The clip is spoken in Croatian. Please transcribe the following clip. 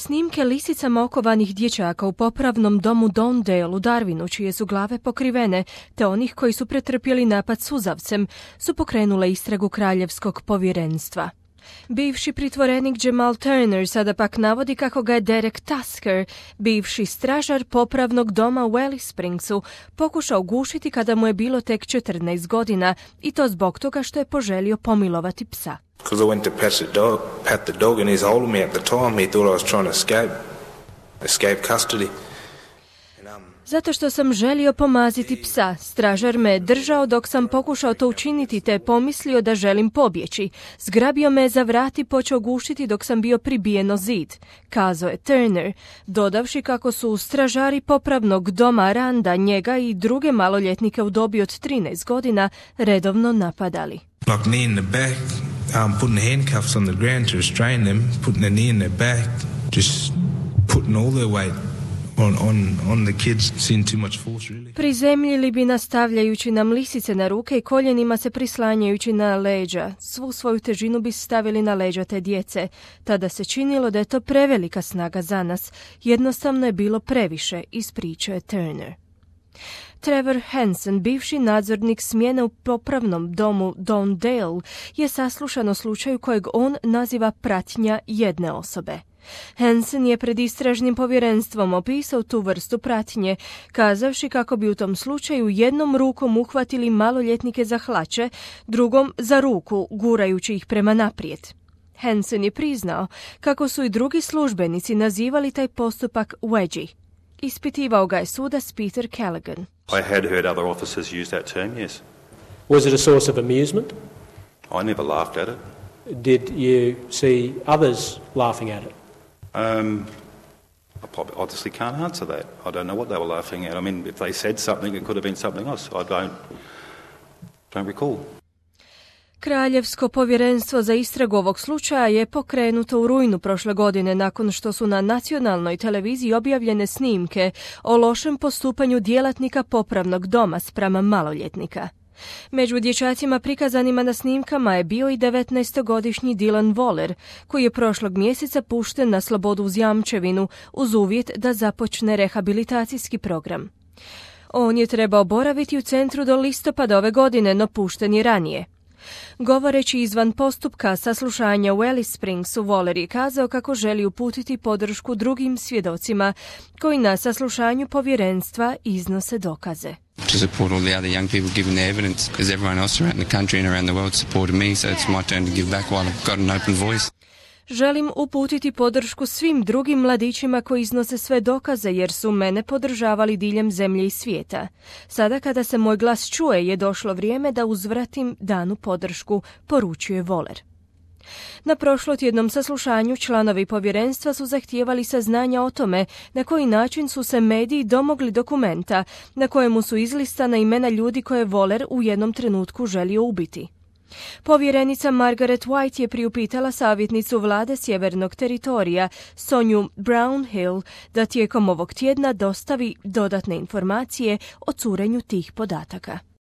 Snimke lisicama okovanih dječaka u popravnom domu Downdale u Darwinu, čije su glave pokrivene, te onih koji su pretrpjeli napad suzavcem, su pokrenule istragu kraljevskog povjerenstva. Bivši pritvorenik Jamal Turner sada pak navodi kako ga je Derek Tasker, bivši stražar popravnog doma u Alice Springsu, pokušao gušiti kada mu je bilo tek 14 godina, i to zbog toga što je poželio pomilovati psa. Because I went to pat the dog and he's holding me at the time. He thought I was trying to escape custody. Zato što sam želio pomaziti psa, stražar me je držao dok sam pokušao to učiniti, te je pomislio da želim pobjeći. Zgrabio me za vrat i počeo gušiti dok sam bio pribijen o zid, kazao je Turner, dodavši kako su stražari popravnog doma Randa njega i druge maloljetnike u dobi od 13 godina redovno napadali. Knocked knee in the back, putting the handcuffs on the ground to restrain them, putting the knee in their back, just putting all their weight on the kids, seeing too much force really. Prizemljili bi nas stavljajući nam lisice na ruke i koljenima se prislanjajući na leđa. Svu svoju težinu bi stavili na leđa te djece. Tada se činilo da je to prevelika snaga za nas. Jednostavno je bilo previše, ispričao je Turner. Trevor Hansen, bivši nadzornik smjene u popravnom domu Downdale, je saslušan o slučaju kojeg on naziva pratnja jedne osobe. Hansen je pred istražnim povjerenstvom opisao tu vrstu pratnje, kazavši kako bi u tom slučaju jednom rukom uhvatili maloljetnike za hlače, drugom za ruku, gurajući ih prema naprijed. Hansen je priznao kako su i drugi službenici nazivali taj postupak wedgie. Ispitivao ga je sudac Peter Callaghan. I had heard other officers use that term, yes. Was it a source of amusement? I never laughed at it. Did you see others laughing at it? I probably honestly can't answer that. I don't know what they were laughing at. I mean, if they said something, it could have been something else. I don't recall. Kraljevsko povjerenstvo za istragu ovog slučaja je pokrenuto u rujnu prošle godine nakon što su na nacionalnoj televiziji objavljene snimke o lošem postupanju djelatnika popravnog doma spram maloljetnika. Među dječacima prikazanima na snimkama je bio i 19-godišnji Dylan Waller, koji je prošlog mjeseca pušten na slobodu uz jamčevinu uz uvjet da započne rehabilitacijski program. On je trebao boraviti u centru do listopada ove godine, no pušten je ranije. Govoreći izvan postupka saslušanja u Alice Springsu, Waller je kazao kako želi uputiti podršku drugim svjedocima koji na saslušanju povjerenstva iznose dokaze. To support all the other young people giving their evidence, because everyone else around the country and around the world supported me, so it's my turn to give back while I've got an open voice. Želim uputiti podršku svim drugim mladićima koji iznose sve dokaze jer su mene podržavali diljem zemlje i svijeta. Sada kada se moj glas čuje je došlo vrijeme da uzvratim danu podršku, poručuje Waller. Na prošlotjednom saslušanju članovi povjerenstva su zahtijevali saznanja o tome na koji način su se mediji domogli dokumenta na kojemu su izlistana imena ljudi koje Waller u jednom trenutku želio ubiti. Povjerenica Margaret White je priupitala savjetnicu vlade Sjevernog teritorija, Sonju Brownhill, da tijekom ovog tjedna dostavi dodatne informacije o curenju tih podataka.